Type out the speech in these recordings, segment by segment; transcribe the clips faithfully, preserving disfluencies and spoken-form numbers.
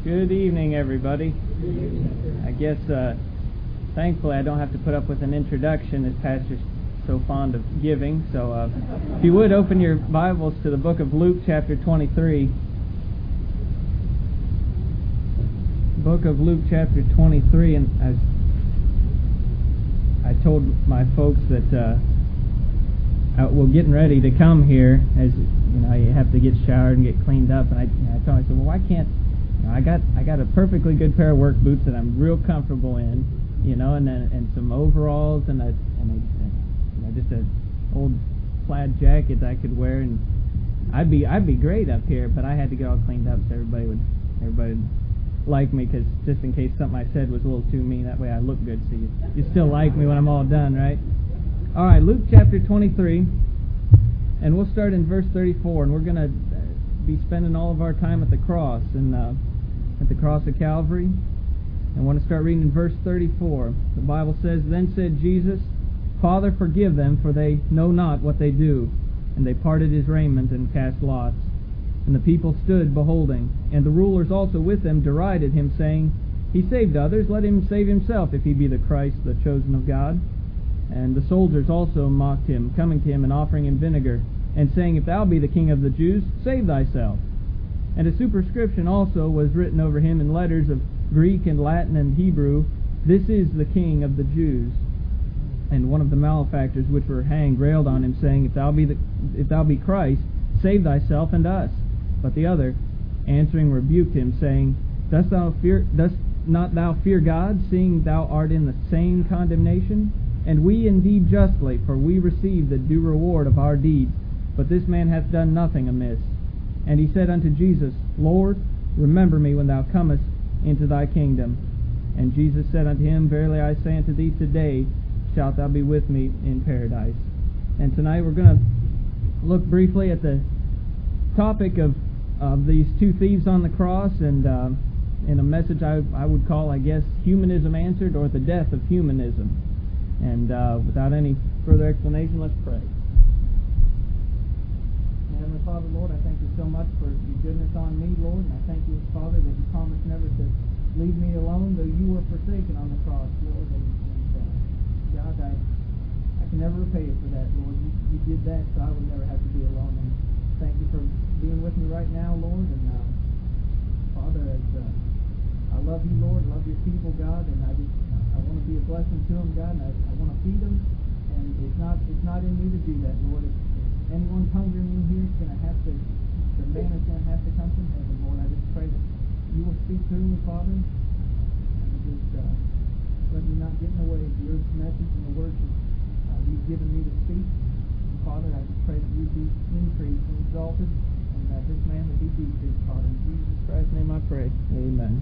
Good evening, everybody. I guess, uh, thankfully, I don't have to put up with an introduction as Pastor's so fond of giving. So, uh, if you would, open your Bibles to the book of Luke, chapter twenty-three. Book of Luke, chapter twenty-three, and as I told my folks that uh, I, we're getting ready to come here, as you know, you have to get showered and get cleaned up, and I, and I told myself, well, why can't you know, I got I got a perfectly good pair of work boots that I'm real comfortable in, you know, and then and some overalls and a and a, and, you know, just a old plaid jacket that I could wear, and I'd be I'd be great up here, but I had to get all cleaned up so everybody would everybody would like me, because just in case something I said was a little too mean, that way I look good, so you you still like me when I'm all done, right? All right, Luke chapter twenty-three, and we'll start in verse thirty-four, and we're going to be spending all of our time at the cross, and uh, at the cross of Calvary. And I want to start reading in verse thirty-four. The Bible says, "Then said Jesus, Father, forgive them, for they know not what they do. And they parted his raiment and cast lots. And the people stood beholding. And the rulers also with them derided him, saying, He saved others, let him save himself, if he be the Christ, the chosen of God. And the soldiers also mocked him, coming to him and offering him vinegar, and saying, If thou be the King of the Jews, save thyself. And a superscription also was written over him in letters of Greek and Latin and Hebrew, This is the King of the Jews. And one of the malefactors which were hanged railed on him, saying, If thou be the, if thou be Christ, save thyself and us. But the other, answering, rebuked him, saying, Dost thou fear? Dost not thou fear God, seeing thou art in the same condemnation? And we indeed justly, for we receive the due reward of our deeds. But this man hath done nothing amiss. And he said unto Jesus, Lord, remember me when thou comest into thy kingdom. And Jesus said unto him, Verily I say unto thee, today shalt thou be with me in paradise. And tonight we're going to look briefly at the topic of, of these two thieves on the cross, and uh, in a message I, I would call, I guess, Humanism Answered, or the Death of Humanism. And uh, without any further explanation, let's pray. Heavenly Father, Lord, I thank you so much for your goodness on me, Lord, and I thank you, Father, that you promised never to leave me alone, though you were forsaken on the cross, Lord. And, and uh, God, I, I can never repay you for that, Lord. You, you did that, so I would never have to be alone. And thank you for being with me right now, Lord. And uh, Father, as uh, I love you, Lord, love your people, God, and I just I want to be a blessing to them, God, and I, I want to feed them. And it's not it's not in me to do that, Lord. If, if anyone's hungry in here, it's going to have to, the manna's going to have to come from heaven, Lord. I just pray that you will speak through me, Father, and just uh, let me not get in the way of your message and the words that uh, you've given me to speak. And Father, I just pray that you be increased and exalted, and that this man would be decreased, Father. In Jesus Christ's name I pray. Amen.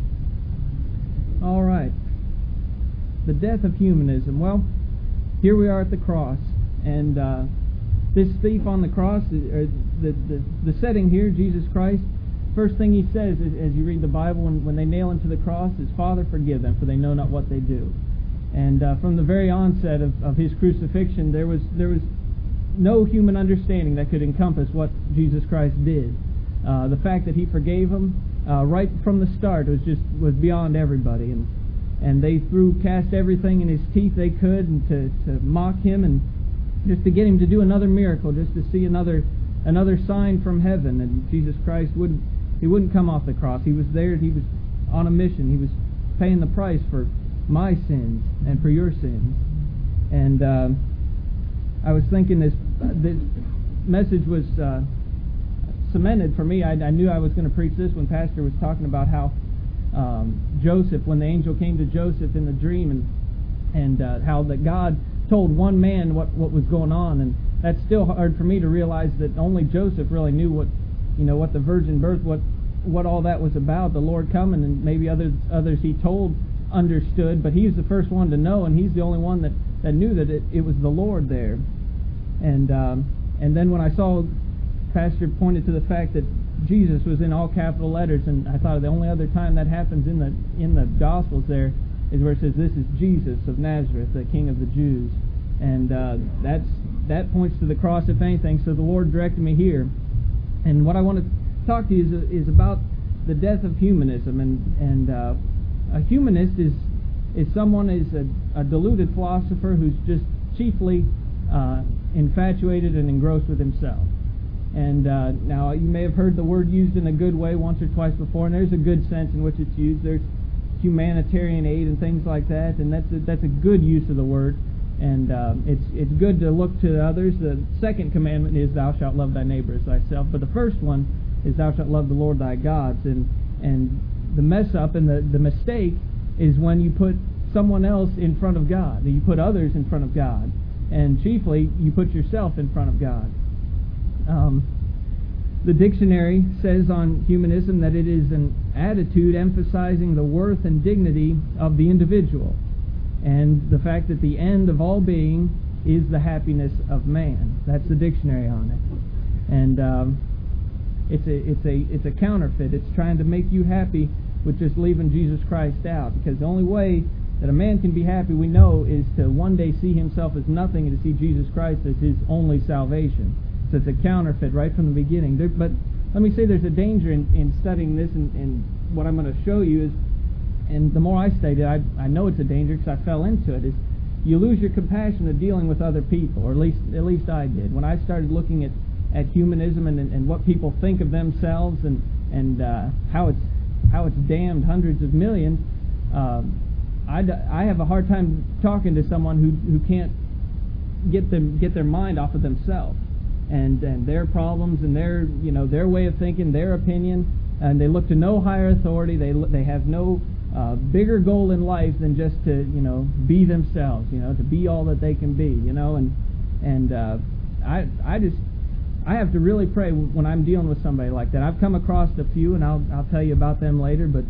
All right. The death of humanism. Well, here we are at the cross, and uh, this thief on the cross, or the, the the setting here, Jesus Christ, first thing he says is, as you read the Bible, when, when they nail him to the cross, is, Father, forgive them, for they know not what they do. And uh, from the very onset of, of his crucifixion, there was there was no human understanding that could encompass what Jesus Christ did. Uh, the fact that he forgave them uh, right from the start was just was beyond everybody, and and they threw cast everything in his teeth they could, and to, to mock him, and just to get him to do another miracle, just to see another another sign from heaven. And Jesus Christ wouldn't he wouldn't come off the cross. He was there. He was on a mission. He was paying the price for my sins and for your sins. And uh, I was thinking this this message was uh, cemented for me. I, I knew I was going to preach this when Pastor was talking about how um, Joseph, when the angel came to Joseph in the dream, and and uh, how that God told one man what, what was going on, and that's still hard for me to realize that only Joseph really knew what you know what the virgin birth, what what all that was about, the Lord coming, and maybe others others he told understood, but he's the first one to know, and he's the only one that, that knew that it, it was the Lord there. And um, and then when I saw Pastor pointed to the fact that Jesus was in all capital letters, and I thought the only other time that happens in the in the Gospels there is where it says, "This is Jesus of Nazareth, the King of the Jews," and uh, that's that points to the cross, if anything. So the Lord directed me here, and what I want to talk to you is, is about the death of humanism, and and uh, a humanist is is someone is a, a deluded philosopher who's just chiefly uh, infatuated and engrossed with himself. And uh, now you may have heard the word used in a good way once or twice before, and there's a good sense in which it's used. There's humanitarian aid and things like that, and that's a, that's a good use of the word. And uh, it's it's good to look to others. The second commandment is thou shalt love thy neighbor as thyself. But the first one is thou shalt love the Lord thy God. And and the mess up and the, the mistake is when you put someone else in front of God. You put others in front of God. And chiefly, you put yourself in front of God. Um, the dictionary says on humanism that it is an attitude emphasizing the worth and dignity of the individual, and the fact that the end of all being is the happiness of man. That's the dictionary on it. And um, it's a it's a it's a counterfeit. It's trying to make you happy with just leaving Jesus Christ out, because the only way that a man can be happy, we know, is to one day see himself as nothing and to see Jesus Christ as his only salvation. So it's a counterfeit right from the beginning. There, but let me say there's a danger in, in studying this, and, and what I'm going to show you is, and the more I study it, I, I know it's a danger because I fell into it, is you lose your compassion of dealing with other people, or at least at least I did. When I started looking at, at humanism and, and what people think of themselves, and, and uh, how it's how it's damned hundreds of millions, um, I, I have a hard time talking to someone who, who can't get them get their mind off of themselves and, and their problems and their you know their way of thinking, their opinion, and they look to no higher authority. They they have no uh, bigger goal in life than just to you know be themselves, you know, to be all that they can be, you know, and and uh, I I just I have to really pray when I'm dealing with somebody like that. I've come across a few, and I'll I'll tell you about them later, but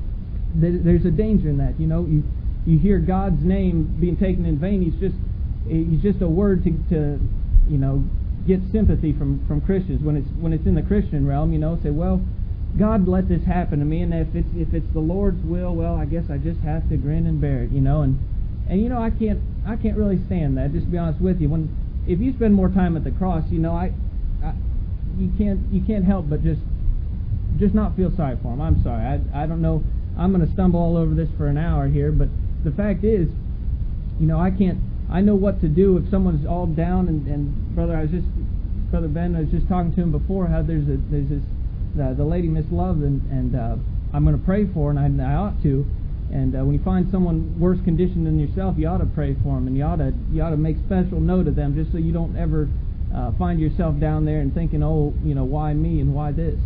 there's a danger in that. You know, you you hear God's name being taken in vain. He's just he's just a word to, to you know get sympathy from, from Christians. When it's when it's in the Christian realm, you know, say, well, God let this happen to me, and if it's if it's the Lord's will, well, I guess I just have to grin and bear it, you know. And and you know, I can't I can't really stand that. Just to be honest with you, when if you spend more time at the cross, you know, I, I you can't you can't help but just just not feel sorry for him. I'm sorry. I I don't know. I'm going to stumble all over this for an hour here, but the fact is, you know, I can't, I know what to do if someone's all down, and, and brother, I was just, Brother Ben, I was just talking to him before, how there's a, there's this, uh, the lady Miss Love, and, and uh, I'm going to pray for her, and I, I ought to, and uh, when you find someone worse conditioned than yourself, you ought to pray for them, and you ought to, you ought to make special note of them, just so you don't ever uh, find yourself down there and thinking, oh, you know, why me and why this?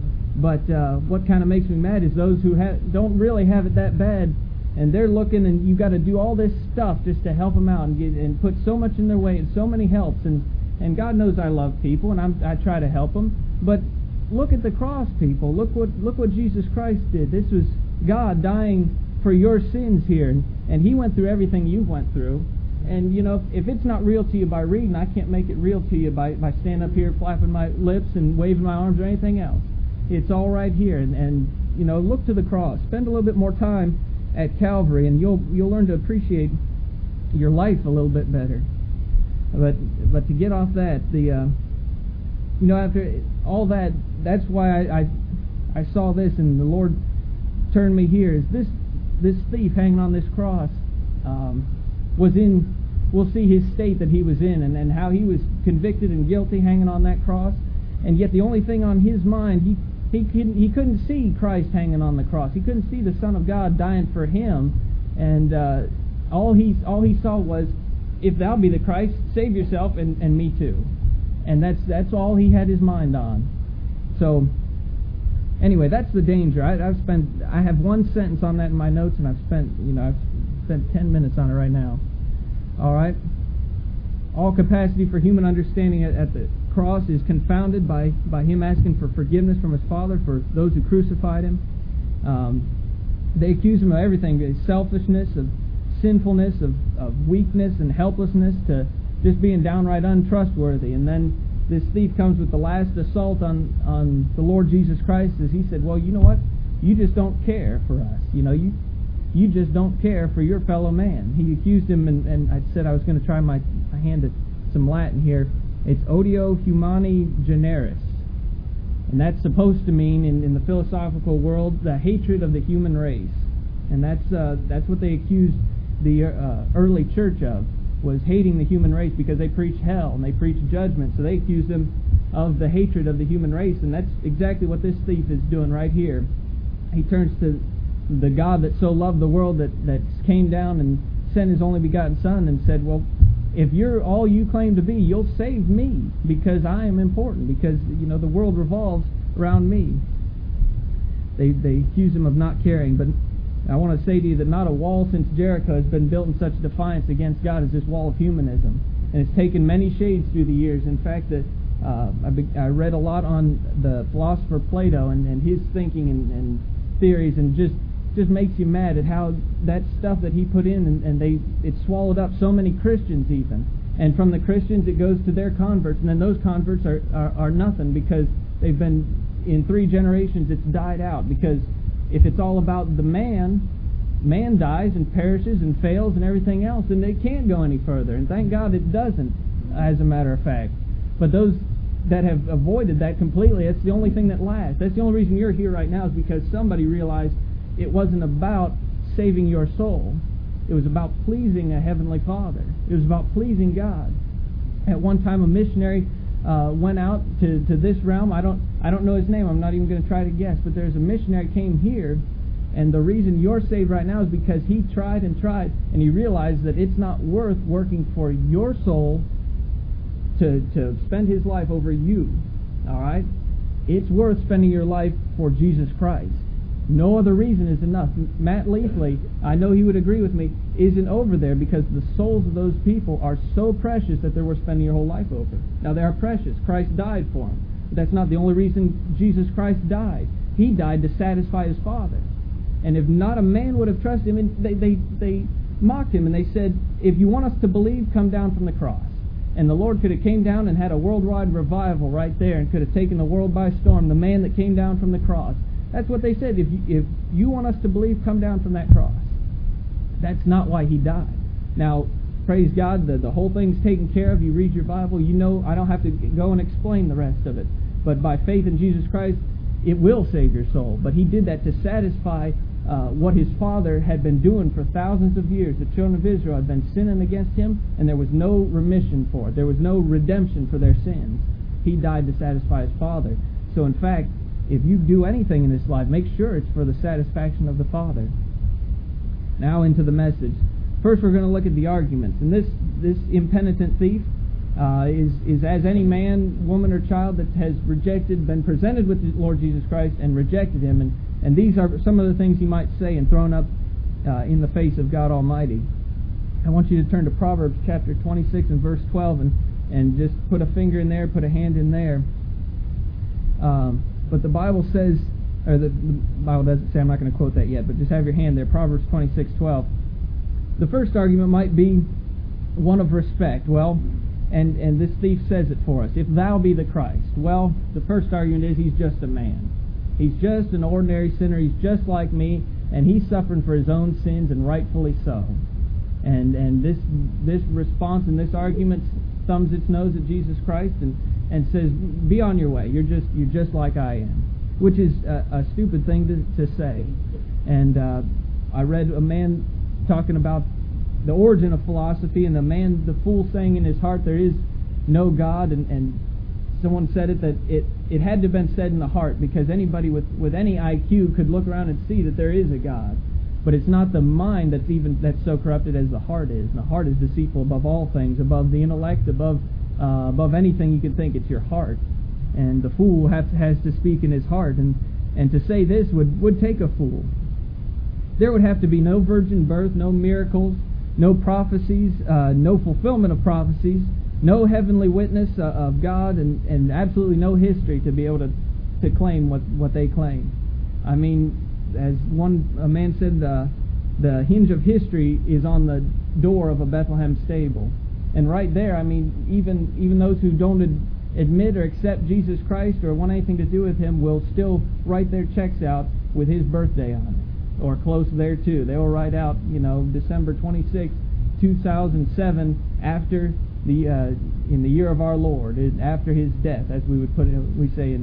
But uh, what kind of makes me mad is those who ha- don't really have it that bad, and they're looking, and you've got to do all this stuff just to help them out and get and put so much in their way and so many helps. And, and God knows I love people, and I'm, I try to help them. But look at the cross, people. Look what look what Jesus Christ did. This was God dying for your sins here, and, and He went through everything you went through. And, you know, if it's not real to you by reading, I can't make it real to you by, by standing up here flapping my lips and waving my arms or anything else. It's all right here, and, and you know, look to the cross. Spend a little bit more time at Calvary, and you'll you'll learn to appreciate your life a little bit better. But but to get off that, the uh, you know, after all that, that's why I, I I saw this, and the Lord turned me here. Is this this thief hanging on this cross um, was in? We'll see his state that he was in, and, and how he was convicted and guilty hanging on that cross, and yet the only thing on his mind, he. He couldn't, he couldn't see Christ hanging on the cross. He couldn't see the Son of God dying for him. And uh, all he all he saw was, if thou be the Christ, save yourself and, and me too. And that's that's all he had his mind on. So anyway, that's the danger. I, I've spent I have one sentence on that in my notes, and I've spent you know I've spent ten minutes on it right now. All right. All capacity for human understanding at, at the cross is confounded by, by him asking for forgiveness from his Father for those who crucified him. Um, they accuse him of everything, selfishness, of sinfulness, of, of weakness and helplessness, to just being downright untrustworthy. And then this thief comes with the last assault on, on the Lord Jesus Christ, as he said, well, you know what? You just don't care for us. You know, you you just don't care for your fellow man. He accused him, and, and I said I was going to try my, my hand at some Latin here. It's odio humani generis. And that's supposed to mean, in, in the philosophical world, the hatred of the human race. And that's uh, that's what they accused the uh, early church of, was hating the human race, because they preached hell and they preached judgment. So they accused them of the hatred of the human race, and that's exactly what this thief is doing right here. He turns to the God that so loved the world that, that came down and sent His only begotten Son and said, well, if you're all you claim to be, you'll save me, because I am important, because, you know, the world revolves around me. They they accuse Him of not caring, but I want to say to you that not a wall since Jericho has been built in such defiance against God as this wall of humanism. And it's taken many shades through the years. In fact, the, uh, I, be, I read a lot on the philosopher Plato and, and his thinking and, and theories, and just just makes you mad at how that stuff that he put in, and, and they it swallowed up so many Christians even. And from the Christians it goes to their converts, and then those converts are, are, are nothing, because they've been, in three generations it's died out. Because if it's all about the man, man dies and perishes and fails and everything else, and they can't go any further. And thank God it doesn't, as a matter of fact. But those that have avoided that completely, that's the only thing that lasts. That's the only reason you're here right now, is because somebody realized it wasn't about saving your soul. It was about pleasing a Heavenly Father. It was about pleasing God. At one time, a missionary uh, went out to, to this realm. I don't I don't know his name. I'm not even going to try to guess. But there's a missionary came here, and the reason you're saved right now is because he tried and tried, and he realized that it's not worth working for your soul to to spend his life over you. All right? It's worth spending your life for Jesus Christ. No other reason is enough. Matt Leafley, I know he would agree with me, isn't over there because the souls of those people are so precious that they're worth spending your whole life over. Now, they are precious. Christ died for them. But that's not the only reason Jesus Christ died. He died to satisfy His Father. And if not a man would have trusted Him, and they, they, they mocked Him, and they said, if you want us to believe, come down from the cross. And the Lord could have came down and had a worldwide revival right there, and could have taken the world by storm, the man that came down from the cross. That's what they said. If you, if you want us to believe, come down from that cross. That's not why He died. Now, praise God, the, the whole thing's taken care of. You read your Bible, you know I don't have to go and explain the rest of it. But by faith in Jesus Christ, it will save your soul. But He did that to satisfy uh, what His Father had been doing for thousands of years. The children of Israel had been sinning against Him, and there was no remission for it. There was no redemption for their sins. He died to satisfy His Father. So in fact, if you do anything in this life, make sure it's for the satisfaction of the Father. Now into the message. First, we're going to look at the arguments. And this this impenitent thief uh, is is as any man, woman, or child that has rejected, been presented with the Lord Jesus Christ and rejected Him. And and these are some of the things he might say and thrown up uh, in the face of God Almighty. I want you to turn to Proverbs chapter twenty-six and verse twelve, and and just put a finger in there, put a hand in there. Um, But the Bible says, or the, the Bible doesn't say, I'm not going to quote that yet, but just have your hand there, Proverbs twenty-six twelve. The first argument might be one of respect. Well, and, and this thief says it for us. If thou be the Christ. Well, the first argument is he's just a man. He's just an ordinary sinner. He's just like me, and he's suffering for his own sins, and rightfully so. And and this this response and this argument thumbs its nose at Jesus Christ and, and says, be on your way. You're just you're just like I am, which is a, a stupid thing to, to say. And uh, I read a man talking about the origin of philosophy, and the man, the fool, saying in his heart, there is no God. And, and someone said it that it, it had to have been said in the heart, because anybody with, with any I Q could look around and see that there is a God. But it's not the mind that's even that's so corrupted as the heart is. And the heart is deceitful above all things, above the intellect, above uh, above anything you can think. It's your heart. And the fool has, has to speak in his heart. And, and to say this would, would take a fool. There would have to be no virgin birth, no miracles, no prophecies, uh, no fulfillment of prophecies, no heavenly witness uh, of God, and, and absolutely no history to be able to, to claim what, what they claim. I mean, as one a man said, uh, the hinge of history is on the door of a Bethlehem stable. And right there, I mean, even even those who don't ad- admit or accept Jesus Christ or want anything to do with Him will still write their checks out with His birthday on it, or close there too. They will write out, you know, December twenty-sixth, two thousand seven, after the uh, in the year of our Lord, after His death, as we would put it, we say in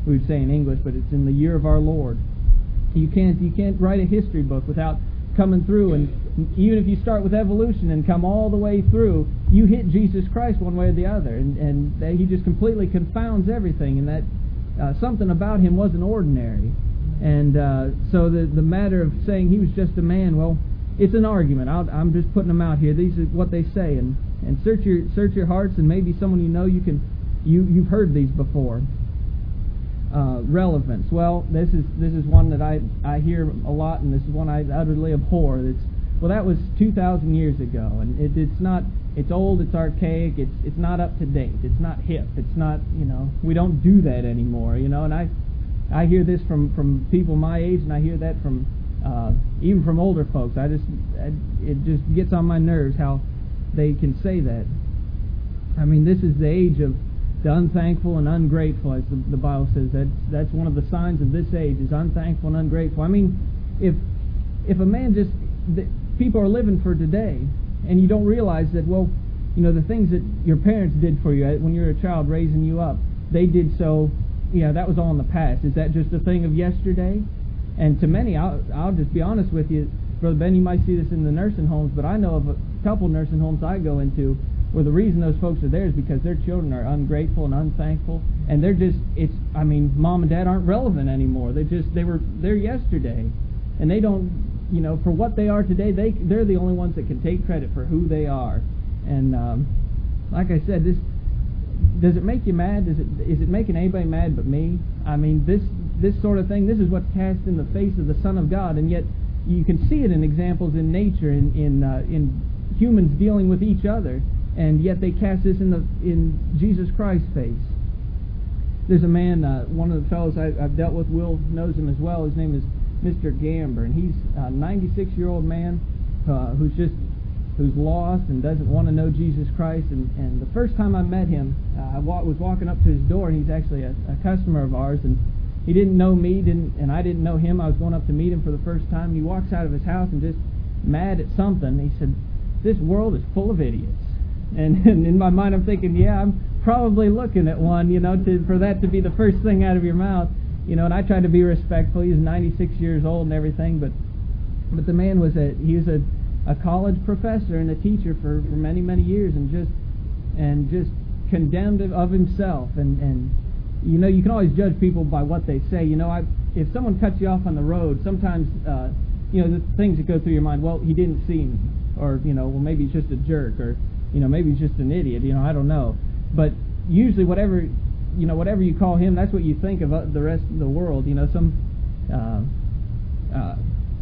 we would say in English, but it's in the year of our Lord. You can't you can't write a history book without coming through, and even if you start with evolution and come all the way through, you hit Jesus Christ one way or the other, and and that he just completely confounds everything, and that uh, something about him wasn't ordinary. And uh, so the the matter of saying he was just a man, well, it's an argument. I'll, I'm just putting them out here. These are what they say, and, and search your search your hearts, and maybe someone you know you can you you've heard these before. Uh, relevance. Well, this is this is one that I I hear a lot, and this is one I utterly abhor. It's well, that was two thousand years ago, and it, it's not. It's old. It's archaic. It's it's not up to date. It's not hip. It's not. You know, we don't do that anymore. You know, and I I hear this from from people my age, and I hear that from uh, even from older folks. I just I, it just gets on my nerves how they can say that. I mean, this is the age of the unthankful and ungrateful, as the, the Bible says. That's that's one of the signs of this age, is unthankful and ungrateful. I mean, if if a man just the, people are living for today, and you don't realize that, well, you know, the things that your parents did for you when you were a child, raising you up, they did so. You know, that was all in the past. Is that just a thing of yesterday? And to many, I'll I'll just be honest with you, Brother Ben. You might see this in the nursing homes, but I know of a couple nursing homes I go into, well, the reason those folks are there is because their children are ungrateful and unthankful, and they're just, it's, I mean, mom and dad aren't relevant anymore. They just, they were there yesterday, and they don't, you know, for what they are today, they, they're the only ones that can take credit for who they are. And um, like I said, this, does it make you mad? Does it, is it making anybody mad but me? I mean, this, this sort of thing, this is what's cast in the face of the Son of God, and yet you can see it in examples in nature, in, in, uh, in humans dealing with each other. And yet they cast this in the in Jesus Christ's face. There's a man, uh, one of the fellows I, I've dealt with, Will knows him as well. His name is Mister Gamber, and he's a ninety-six-year-old man uh, who's just who's lost and doesn't want to know Jesus Christ. And, and the first time I met him, uh, I wa- was walking up to his door, and he's actually a, a customer of ours, and he didn't know me, didn't, and I didn't know him. I was going up to meet him for the first time. He walks out of his house and just mad at something. He said, "This world is full of idiots." And, and in my mind, I'm thinking, yeah, I'm probably looking at one, you know, to, for that to be the first thing out of your mouth, you know. And I tried to be respectful. He was ninety-six years old and everything, but but the man was a he was a, a college professor and a teacher for, for many many years, and just and just condemned of himself. And and you know, you can always judge people by what they say. You know, I if someone cuts you off on the road, sometimes uh, you know, the things that go through your mind. Well, he didn't see me, or you know, well, maybe he's just a jerk, or you know, maybe he's just an idiot, you know, I don't know. But usually whatever, you know, whatever you call him, that's what you think of the rest of the world. You know, some, uh, uh,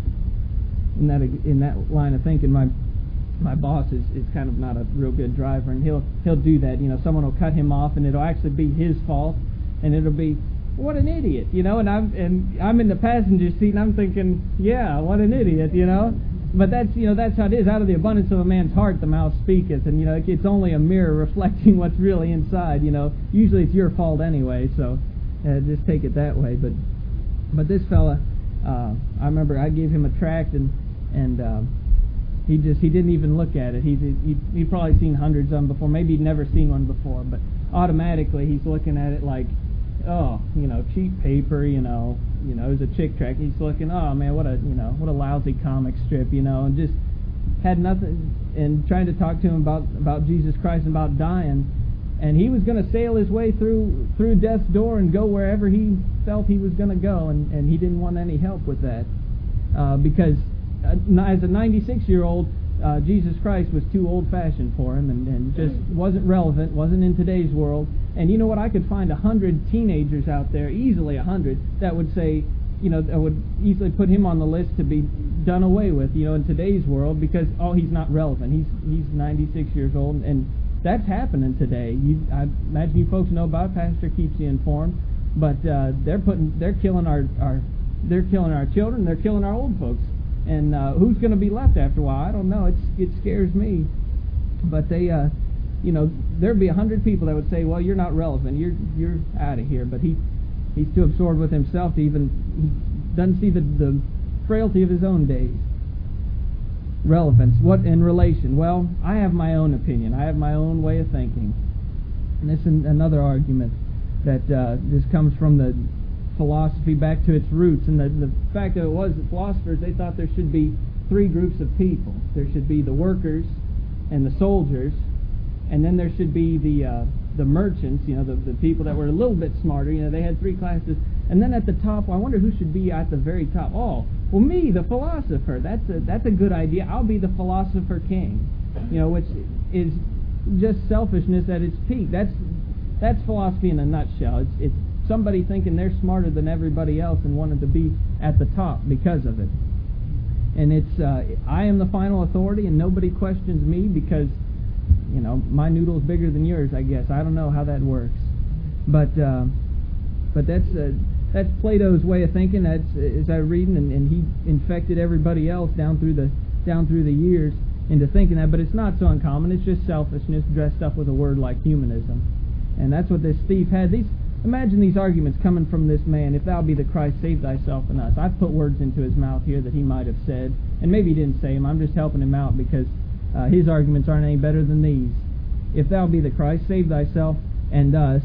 in that in that line of thinking, my my boss is, is kind of not a real good driver, and he'll he'll do that. You know, someone will cut him off, and it'll actually be his fault, and it'll be, what an idiot, you know, and I'm, and I'm in the passenger seat, and I'm thinking, yeah, what an idiot, you know. But that's, you know, that's how it is. Out of the abundance of a man's heart, the mouth speaketh. And, you know, it's only a mirror reflecting what's really inside, you know. Usually it's your fault anyway, so uh, just take it that way. But but this fella, uh, I remember I gave him a tract, and and uh, he just, he didn't even look at it. He's, he, he'd probably seen hundreds of them before. Maybe he'd never seen one before. But automatically he's looking at it like, oh, you know, cheap paper, you know. You know, it was a chick tract. He's looking, oh man, what a, you know, what a lousy comic strip, you know, and just had nothing. And trying to talk to him about about Jesus Christ and about dying, and he was going to sail his way through through death's door and go wherever he felt he was going to go, and and he didn't want any help with that, uh, because uh, as a ninety-six-year-old, uh, Jesus Christ was too old-fashioned for him, and, and just wasn't relevant, wasn't in today's world. And you know what? I could find a hundred teenagers out there, easily a hundred, that would say, you know, that would easily put him on the list to be done away with, you know, in today's world, because, oh, he's not relevant. He's he's ninety-six years old, and that's happening today. You, I imagine you folks know about it. Pastor keeps you informed, but uh, they're putting, they're killing our, our, they're killing our children. They're killing our old folks, and uh, who's going to be left after a while? I don't know. It's it scares me, but they. Uh, You know, there'd be a hundred people that would say, "Well, you're not relevant. You're you're out of here." But he he's too absorbed with himself to even, he doesn't see the, the frailty of his own days. Relevance. What in relation? Well, I have my own opinion. I have my own way of thinking, and this is another argument that uh, just comes from the philosophy back to its roots. And the, the fact of it was that philosophers, they thought there should be three groups of people. There should be the workers and the soldiers, and then there should be the uh, the merchants, you know, the, the people that were a little bit smarter. You know, they had three classes. And then at the top, well, I wonder who should be at the very top. Oh, well, me, the philosopher. That's a, that's a good idea. I'll be the philosopher king, you know, which is just selfishness at its peak. That's that's philosophy in a nutshell. It's, it's somebody thinking they're smarter than everybody else and wanting to be at the top because of it. And it's, uh, I am the final authority and nobody questions me because, you know, my noodle's bigger than yours, I guess. I don't know how that works. But uh, but that's uh, that's Plato's way of thinking. That's, as I reading, and, and he infected everybody else down through the down through the years into thinking that. But it's not so uncommon. It's just selfishness dressed up with a word like humanism. And that's what this thief had. These Imagine these arguments coming from this man. If thou be the Christ, save thyself and us. I've put words into his mouth here that he might have said. And maybe he didn't say them. I'm just helping him out because uh, his arguments aren't any better than these. If thou be the Christ, save thyself and us.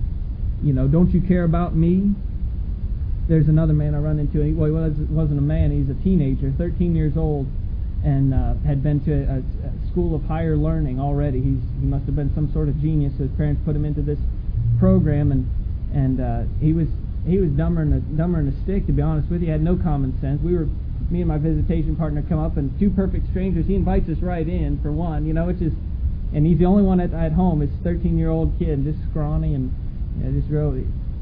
You know, don't you care about me? There's another man I run into. He, well, he was, wasn't a man. He's a teenager, thirteen years old, and uh, had been to a, a school of higher learning already. He's, he must have been some sort of genius. His parents put him into this program, and and uh, he was he was dumber than a, dumber than a stick, to be honest with you. He had no common sense. We were, me and my visitation partner come up, and two perfect strangers. He invites us right in, for one, you know, which is, and he's the only one at, at home. It's a thirteen-year-old kid, just scrawny, and you know, just really,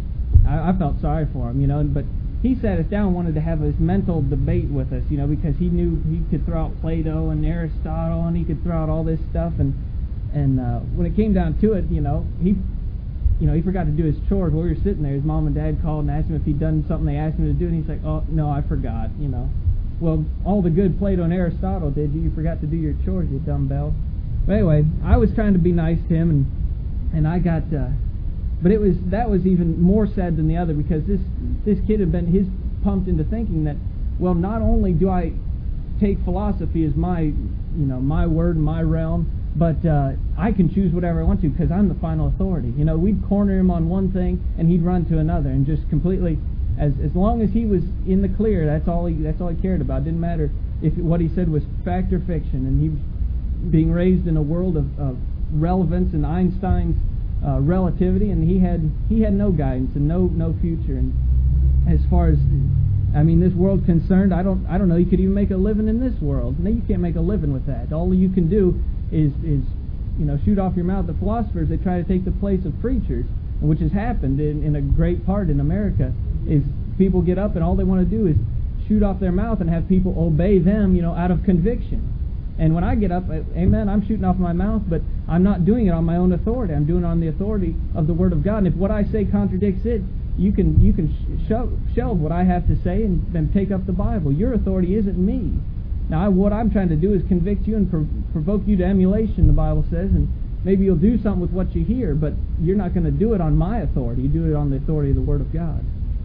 I, I felt sorry for him, you know, but he sat us down and wanted to have this mental debate with us, you know, because he knew he could throw out Plato and Aristotle, and he could throw out all this stuff, and and uh, when it came down to it, you know, he you know, he forgot to do his chores while we were sitting there. His mom and dad called and asked him if he'd done something they asked him to do, and he's like, oh, no, I forgot, you know. Well, all the good Plato and Aristotle did you. You forgot to do your chores, you dumbbell. But anyway, I was trying to be nice to him, and and I got, uh, but it was, that was even more sad than the other, because this, this kid had been, his pumped into thinking that, well, not only do I take philosophy as my, you know, my word, my realm, but uh, I can choose whatever I want to because I'm the final authority. You know, we'd corner him on one thing and he'd run to another, and just completely, as as long as he was in the clear, that's all he that's all he cared about. It didn't matter if what he said was fact or fiction. And he was being raised in a world of, of relevance and Einstein's uh, relativity, and he had he had no guidance and no no future. And as far as, I mean, this world concerned, I don't I don't know. You could even make a living in this world. No, you can't make a living with that. All you can do is, is you know, shoot off your mouth. The philosophers, they try to take the place of preachers, which has happened in, in a great part in America, is people get up and all they want to do is shoot off their mouth and have people obey them, you know, out of conviction. And when I get up, amen, I'm shooting off my mouth, but I'm not doing it on my own authority. I'm doing it on the authority of the Word of God. And if what I say contradicts it, you can you can sh- shelve what I have to say and then take up the Bible. Your authority isn't me. Now, I, what I'm trying to do is convict you and prov- provoke you to emulation, the Bible says, and maybe you'll do something with what you hear, but you're not going to do it on my authority. You do it on the authority of the Word of God.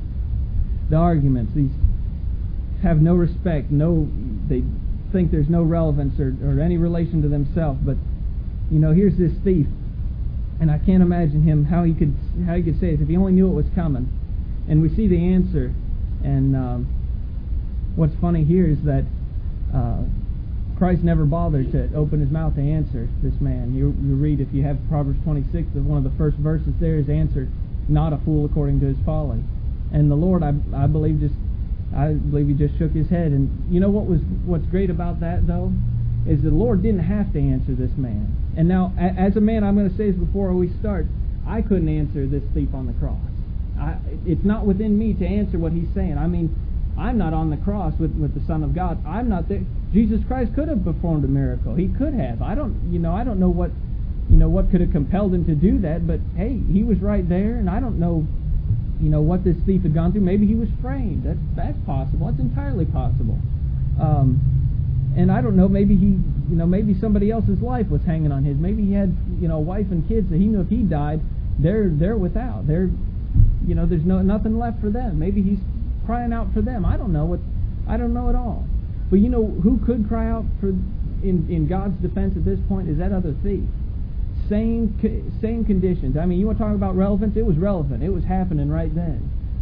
The arguments, these have no respect, no, they think there's no relevance or, or any relation to themselves. But, you know, here's this thief, and I can't imagine him, how he could how he could say this if he only knew it was coming. And we see the answer, and um, what's funny here is that Uh, Christ never bothered to open his mouth to answer this man. You, you read, if you have Proverbs twenty-six, one of the first verses there is answered, not a fool according to his folly. And the Lord, I, I believe, just I believe he just shook his head. And you know what was what's great about that, though, is the Lord didn't have to answer this man. And now, a, as a man, I'm going to say this before we start, I couldn't answer this thief on the cross. I, it's not within me to answer what he's saying. I mean, I'm not on the cross with, with the Son of God. I'm not there. Jesus Christ could have performed a miracle. He could have. I don't, you know, I don't know what, you know, what could have compelled him to do that. But hey, he was right there, and I don't know, you know, what this thief had gone through. Maybe he was framed. That's that's possible. That's entirely possible. Um, and I don't know. Maybe he, you know, maybe somebody else's life was hanging on his. Maybe he had, you know, a wife and kids that he knew if he died, they're they're without. They're, you know, there's no nothing left for them. Maybe he's crying out for them. I don't know what. I don't know at all. But you know who could cry out for in in God's defense at this point is that other thief. Same same conditions. I mean, you want to talk about relevance? It was relevant. It was happening right then.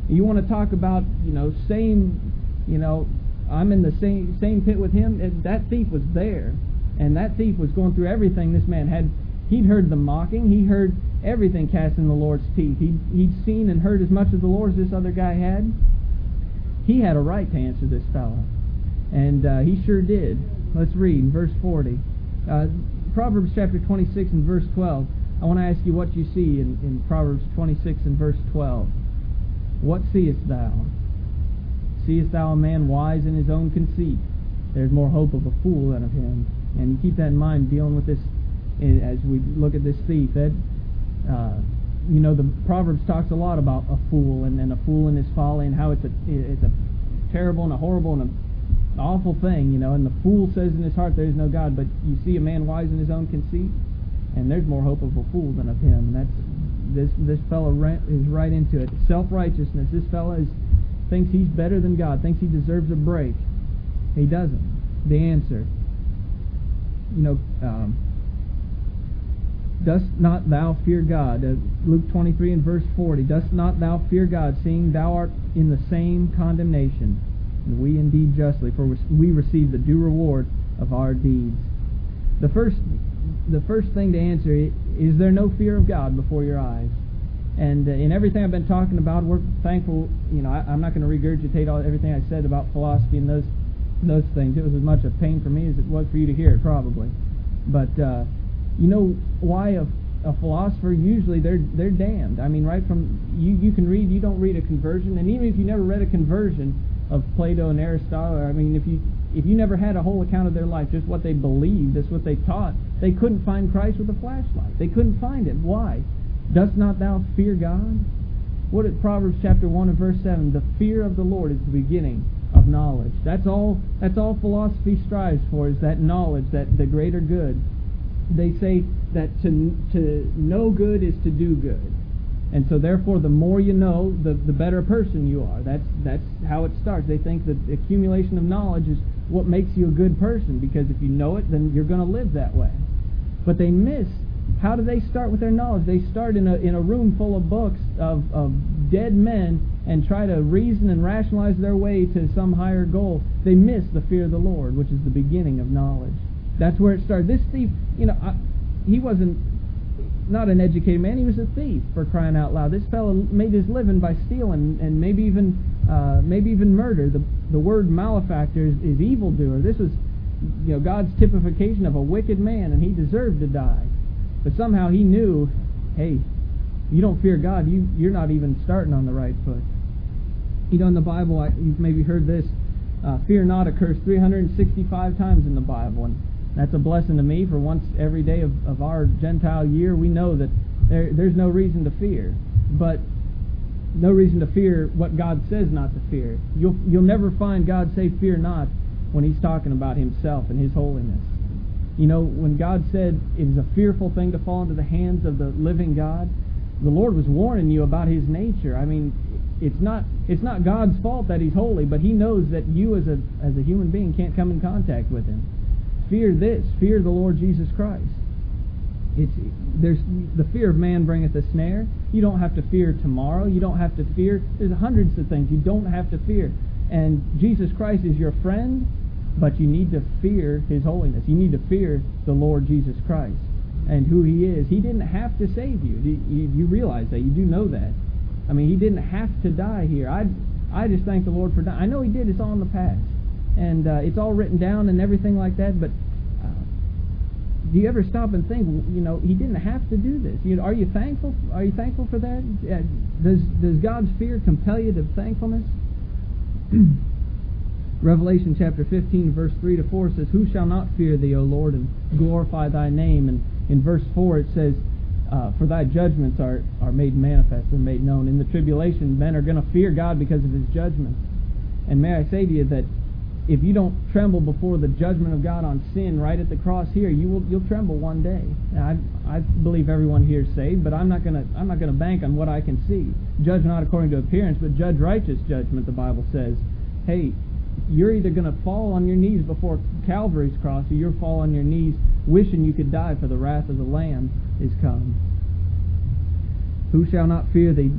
You want to talk about, you know, same, you know, I'm in the same same pit with him. It, that thief was there, and that thief was going through everything this man had. He'd heard the mocking. He heard everything cast in the Lord's teeth. He'd, he'd seen and heard as much of the Lord as this other guy had. He had a right to answer this fellow, and uh, he sure did. Let's read verse forty. Uh, Proverbs chapter twenty-six and verse twelve. I want to ask you what you see in, in Proverbs twenty-six and verse twelve. What seest thou? Seest thou a man wise in his own conceit? There's more hope of a fool than of him. And you keep that in mind dealing with this as we look at this thief. That, uh, you know, the Proverbs talks a lot about a fool and, and a fool in his folly, and how it's a it's a terrible and a horrible and a, an awful thing, you know. And the fool says in his heart there is no God, but you see a man wise in his own conceit, and there's more hope of a fool than of him. And that's this this fellow is right into it. Self-righteousness. This fellow is, thinks he's better than God, thinks he deserves a break. He doesn't. The answer, you know, um, dost not thou fear God? Uh, Luke twenty-three and verse forty. Dost not thou fear God, seeing thou art in the same condemnation? And we indeed justly, for we receive the due reward of our deeds. The first, the first thing to answer is: is there no fear of God before your eyes? And uh, in everything I've been talking about, we're thankful. You know, I, I'm not going to regurgitate all everything I said about philosophy and those those things. It was as much a pain for me as it was for you to hear it, probably. But uh, you know why a, a philosopher, usually they're they're damned. I mean, right from you you can read. You don't read a conversion, and even if you never read a conversion of Plato and Aristotle, I mean, if you if you never had a whole account of their life, just what they believed, just what they taught, they couldn't find Christ with a flashlight. They couldn't find Him. Why? Dost not thou fear God? What is Proverbs chapter one and verse seven? The fear of the Lord is the beginning of knowledge. That's all. That's all philosophy strives for, is that knowledge, that the greater good. They say that to to know good is to do good, and so therefore, the more you know, the the better person you are. That's that's how it starts. They think that the accumulation of knowledge is what makes you a good person, because if you know it, then you're going to live that way. But they miss. How do they start with their knowledge? They start in a in a room full of books of, of dead men and try to reason and rationalize their way to some higher goal. They miss the fear of the Lord, which is the beginning of knowledge. That's where it started. This thief, you know, I, he wasn't not an educated man. He was a thief, for crying out loud. This fellow made his living by stealing and maybe even uh, maybe even murder. The the word malefactor is, is evildoer. This was, you know, God's typification of a wicked man, and he deserved to die. But somehow he knew, hey, you don't fear God, you, you're not even starting on the right foot. You know, in the Bible, I, you've maybe heard this, uh, fear not occurs three hundred sixty-five times in the Bible, and that's a blessing to me. For once every day of, of our Gentile year, we know that there, there's no reason to fear, but no reason to fear what God says not to fear. You'll, you'll never find God say, fear not, when He's talking about Himself and His holiness. You know, when God said it is a fearful thing to fall into the hands of the living God, the Lord was warning you about His nature. I mean, it's not it's not God's fault that He's holy, but He knows that you as a as a human being can't come in contact with Him. Fear this, fear the Lord Jesus Christ. It's there's the fear of man bringeth a snare. You don't have to fear tomorrow. You don't have to fear. There's hundreds of things you don't have to fear. And Jesus Christ is your friend. But you need to fear His holiness. You need to fear the Lord Jesus Christ and who He is. He didn't have to save you. You, you, you realize that. You do know that. I mean, He didn't have to die here. I I just thank the Lord for dying. I know He did. It's all in the past. And uh, it's all written down and everything like that. But uh, do you ever stop and think, you know, He didn't have to do this? You know, are you thankful? Are you thankful for that? Uh, does, does God's fear compel you to thankfulness? Revelation chapter fifteen, verse three to four says, who shall not fear Thee, O Lord, and glorify Thy name? And in verse four it says, uh, for Thy judgments are, are made manifest and made known. In the tribulation, men are going to fear God because of His judgments. And may I say to you that if you don't tremble before the judgment of God on sin right at the cross here, you will you'll tremble one day. Now, I I believe everyone here is saved, but I'm not gonna I'm not gonna bank on what I can see. Judge not according to appearance, but judge righteous judgment. The Bible says, hey, you're either going to fall on your knees before Calvary's cross, or you'll fall on your knees wishing you could die, for the wrath of the Lamb is come. Who shall not fear Thee?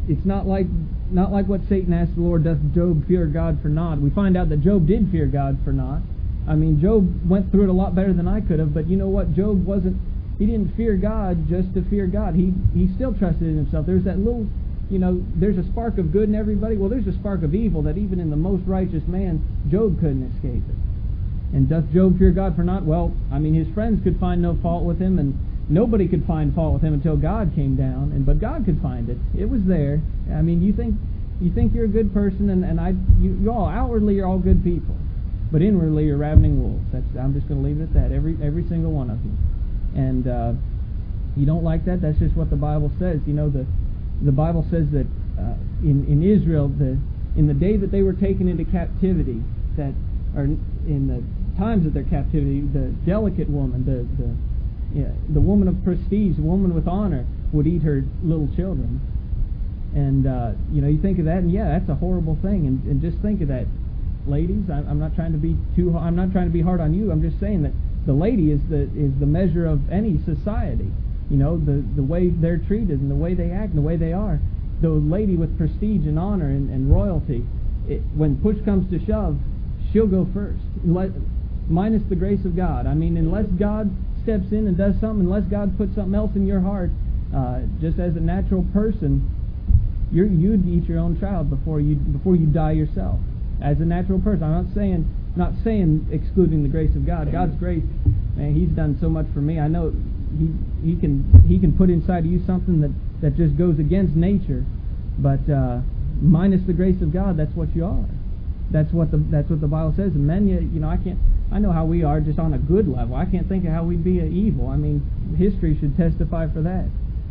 it's not like not like what Satan asked the Lord, doth Job fear God for naught? We find out that Job did fear God for naught. I mean, Job went through it a lot better than I could have, but you know what? Job wasn't, he didn't fear God just to fear God. He he still trusted in himself. There's that little, you know, there's a spark of good in everybody. Well, there's a spark of evil that even in the most righteous man, Job couldn't escape it. And doth Job fear God for naught? Well, I mean, his friends could find no fault with him, and nobody could find fault with him until God came down, and but God could find it. It was there. I mean, you think you think you're a good person, and, and I, you, you all outwardly you're all good people, but inwardly you're ravening wolves. That's, I'm just going to leave it at that. Every every single one of you. And uh, you don't like that? That's just what the Bible says. You know, the the Bible says that uh, in in Israel, the in the day that they were taken into captivity, that or in the times of their captivity, the delicate woman, the the Yeah, the woman of prestige, the woman with honor, would eat her little children. And, uh, you know, you think of that, and yeah, that's a horrible thing. And, and just think of that. Ladies, I'm, I'm not trying to be too, I'm not trying to be hard on you. I'm just saying that the lady is the is the measure of any society. You know, the, the way they're treated and the way they act and the way they are. The lady with prestige and honor and, and royalty, it, when push comes to shove, she'll go first. Unless, minus the grace of God. I mean, unless God steps in and does something, unless God puts something else in your heart, uh, just as a natural person, you're, you'd eat your own child before you before you die yourself. As a natural person, I'm not saying not saying excluding the grace of God. God's grace, man, He's done so much for me. I know He He can He can put inside of you something that, that just goes against nature, but uh, minus the grace of God, that's what you are. That's what the that's what the Bible says. And men, you, you know, I can't. I know how we are just on a good level. I can't think of how we'd be evil. I mean, history should testify for that.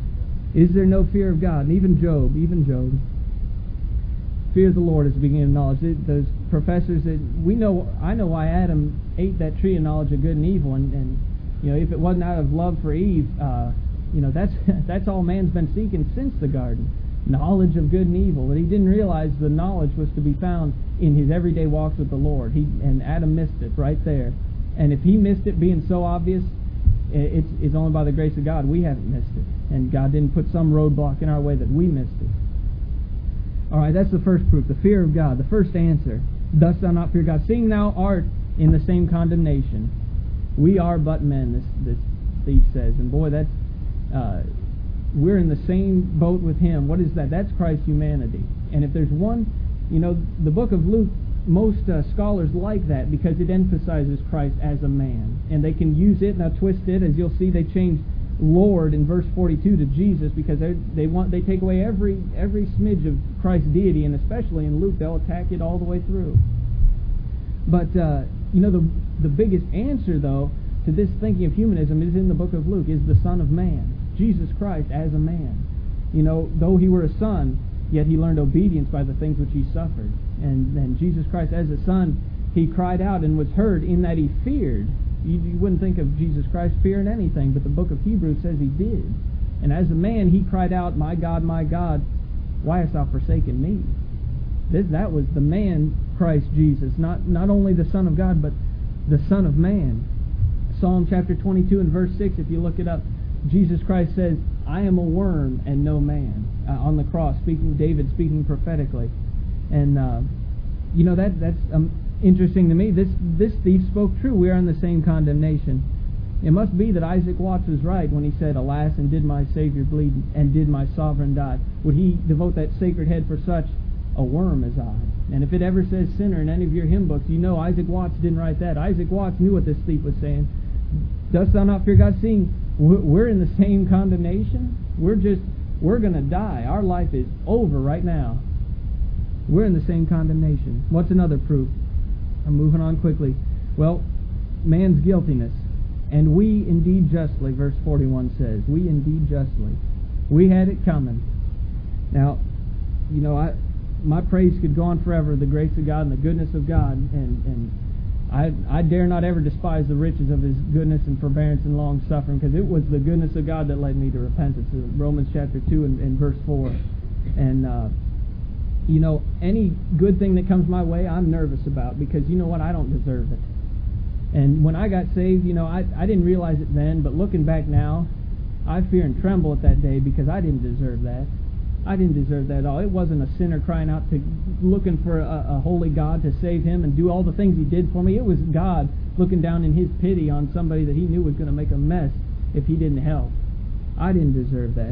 Is there no fear of God? And even Job, even Job, fear of the Lord is the beginning of knowledge. It, those professors that we know, I know why Adam ate that tree of knowledge of good and evil, and, and you know, if it wasn't out of love for Eve, uh, you know, that's that's all man's been seeking since the garden. Knowledge of good and evil. But he didn't realize the knowledge was to be found in his everyday walks with the Lord. He and Adam missed it right there. And if he missed it being so obvious, it's, it's only by the grace of God we haven't missed it. And God didn't put some roadblock in our way that we missed it. All right, that's the first proof, the fear of God. The first answer, dost thou not fear God? Seeing thou art in the same condemnation. We are but men, this, this thief says. And boy, that's... Uh, we're in the same boat with Him. What is that? That's Christ's humanity. And if there's one, you know, the book of Luke, most uh, scholars like that because it emphasizes Christ as a man. And they can use it, now twist it, as you'll see they change Lord in verse forty-two to Jesus because they they want they take away every every smidge of Christ's deity, and especially in Luke they'll attack it all the way through. But, uh, you know, the the biggest answer, though, to this thinking of humanism is in the book of Luke, is the Son of Man. Jesus Christ as a man. You know, though He were a son, yet He learned obedience by the things which He suffered. And, and Jesus Christ as a son, He cried out and was heard in that He feared. You, you wouldn't think of Jesus Christ fearing anything, but the book of Hebrews says He did. And as a man, He cried out, My God, my God, why hast thou forsaken me? This, that was the man, Christ Jesus. Not, not only the Son of God, but the Son of Man. Psalm chapter twenty-two and verse six, if you look it up, Jesus Christ says, I am a worm and no man, uh, on the cross, speaking David speaking prophetically. And, uh, you know, that that's um, interesting to me. This this thief spoke true. We are in the same condemnation. It must be that Isaac Watts was right when he said, Alas, and did my Savior bleed, and did my sovereign die? Would he devote that sacred head for such a worm as I? And if it ever says sinner in any of your hymn books, you know Isaac Watts didn't write that. Isaac Watts knew what this thief was saying. Dost thou not fear God? Seeing we're in the same condemnation. We're just, we're going to die. Our life is over right now. We're in the same condemnation. What's another proof? I'm moving on quickly. Well, man's guiltiness. And we indeed justly, verse forty-one says, we indeed justly. We had it coming. Now, you know, I my praise could go on forever, the grace of God and the goodness of God, and, and I, I dare not ever despise the riches of His goodness and forbearance and long-suffering, because it was the goodness of God that led me to repentance. Romans chapter two and, and verse four. And, uh, you know, any good thing that comes my way, I'm nervous about, because you know what? I don't deserve it. And when I got saved, you know, I, I didn't realize it then, but looking back now, I fear and tremble at that day because I didn't deserve that. I didn't deserve that at all. It wasn't a sinner crying out to, looking for a, a holy God to save him and do all the things he did for me. It was God looking down in his pity on somebody that he knew was going to make a mess if he didn't help. I didn't deserve that.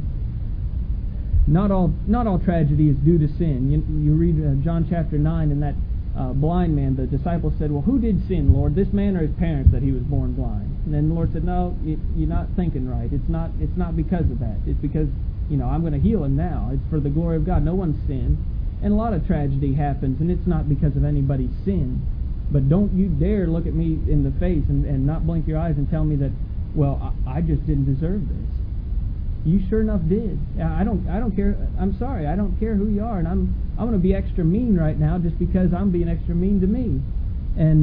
Not all not all tragedy is due to sin. You, you read uh, John chapter nine, and that uh, blind man, the disciples said, well, who did sin, Lord, this man or his parents, that he was born blind? And then the Lord said, no, you, you're not thinking right. It's not It's not because of that. It's because, you know, I'm going to heal him now. It's for the glory of God. No one's sinned. And a lot of tragedy happens, and it's not because of anybody's sin. But don't you dare look at me in the face and, and not blink your eyes and tell me that, well, I, I just didn't deserve this. You sure enough did. I don't. I don't care. I'm sorry. I don't care who you are, and I'm. I'm going to be extra mean right now just because I'm being extra mean to me. And